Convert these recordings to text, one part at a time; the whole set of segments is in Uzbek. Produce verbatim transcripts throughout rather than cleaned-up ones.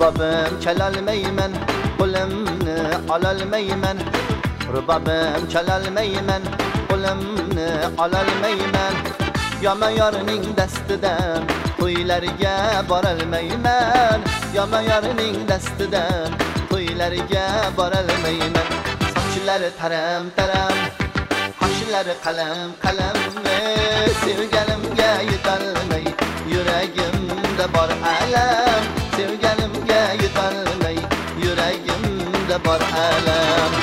Rubabım çalalmayman, qo'limni ololmayman. Rubabım çalalmayman, qo'limni ololmayman. Yomon yorning dastidan to'ylarga borolmayman. Yomon yorning dastidan to'ylarga borolmayman. Sochlari taram taram, qoshlari qalam qalam, sevganimga yetolmay yuragimda bor alam. Sevganimga yetolmay yuragimda bor alam.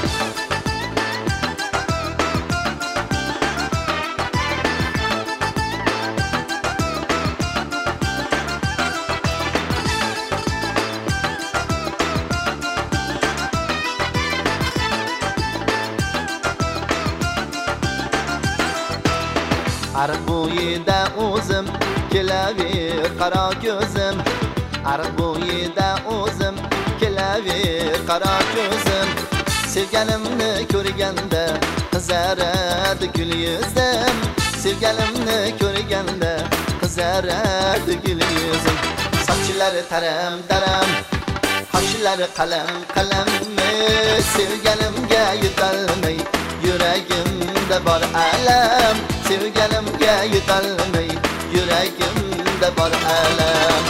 Ariq bo'yida o'zim kelaver qaro ko'zim. Ariq bo'yida o'zim kelaver qaro ko'zim. Sevganimni ko'rganda qizaradi gul yuzim. Sevganimni ko'rganda qizaradi gul yuzim. Sochlari taram taram, qoshlari qalam qalam, sevganimga yetolmay yuragimda bor alam. Sevganimga yetolmay yuragimda bor alam.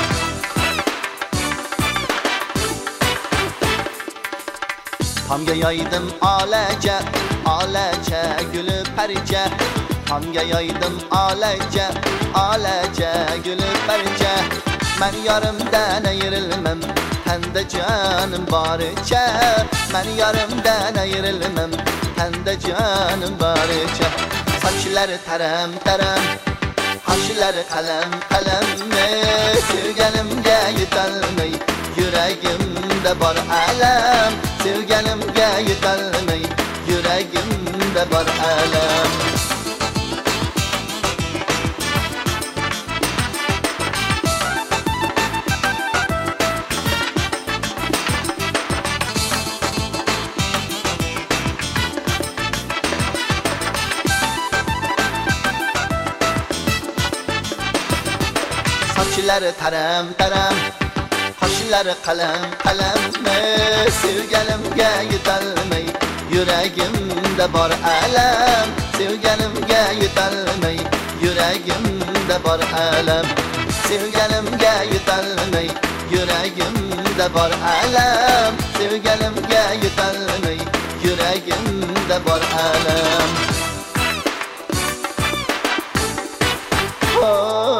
Tomga yoydim olaja, olaja guli parcha. Tomga yoydim olaja, olaja guli parcha. Men yorimdan ayrilmam, tanda jonim boricha. Men yorimdan ayrilmam, tanda jonim boricha. Sochlari taram taram, qoshlari qalam qalam, sevganimga yetolmay yuragimda bor alam. Sevganimga yetolmay yuragimda bor alam. Sochlari taram taram, qoshlari qalam qalam, sevganimga yetolmay yuragimda bor alam. Sevganimga yetolmay yuragimda bor alam. Sevganimga yetolmay yuragimda bor alam. Sevganimga yetolmay yuragimda bor alam. Oh